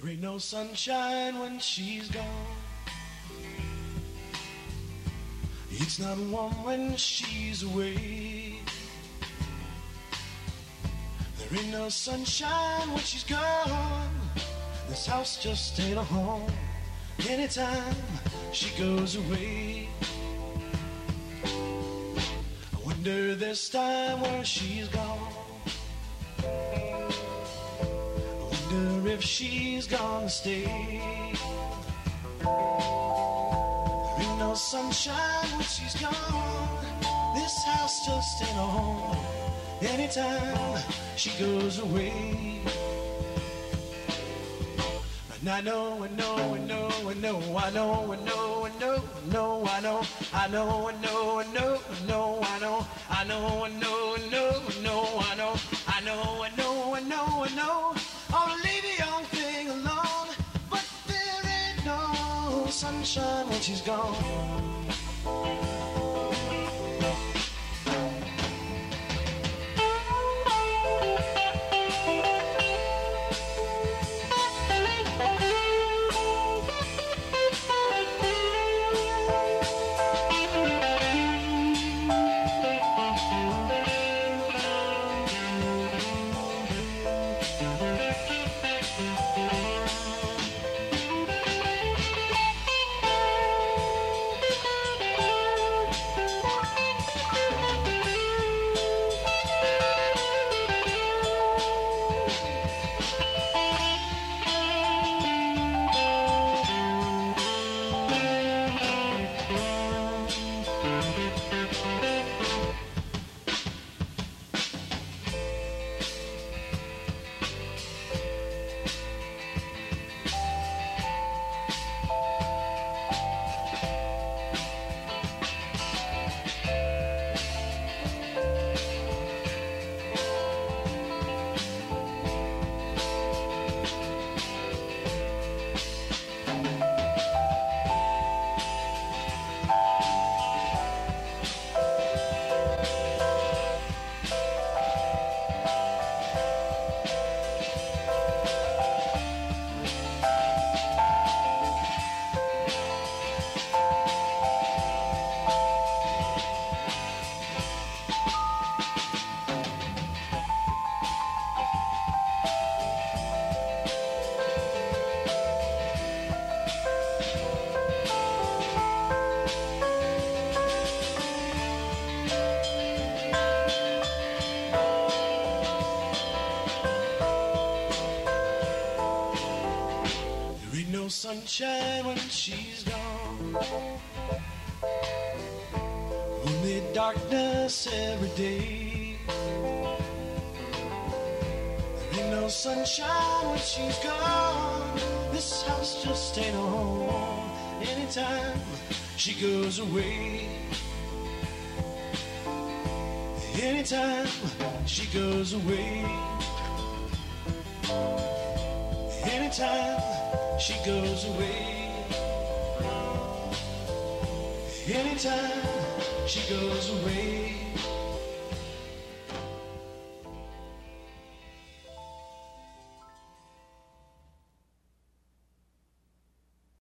There ain't no sunshine when she's gone. It's not warm when she's away. There ain't no sunshine when she's gone. This house just ain't a home anytime she goes away. I wonder this time where she's gone. I wonder if she's gonna stay. There ain't no sunshine when she's gone. This house just ain't a home anytime she goes away. And I know, I know, I know, I know, I know, I know, I know, no, I know, I know, I know, I know, no, I know, I know, I know, I know, no, I know, I know, I know, I know, I know. I'll leave the young thing alone, but there ain't no sunshine when she's gone. Sunshine when she's gone. Only darkness every day. There ain't no sunshine when she's gone. This house just ain't a home anytime she goes away. Anytime she goes away. Anytime she goes away. Anytime she goes away.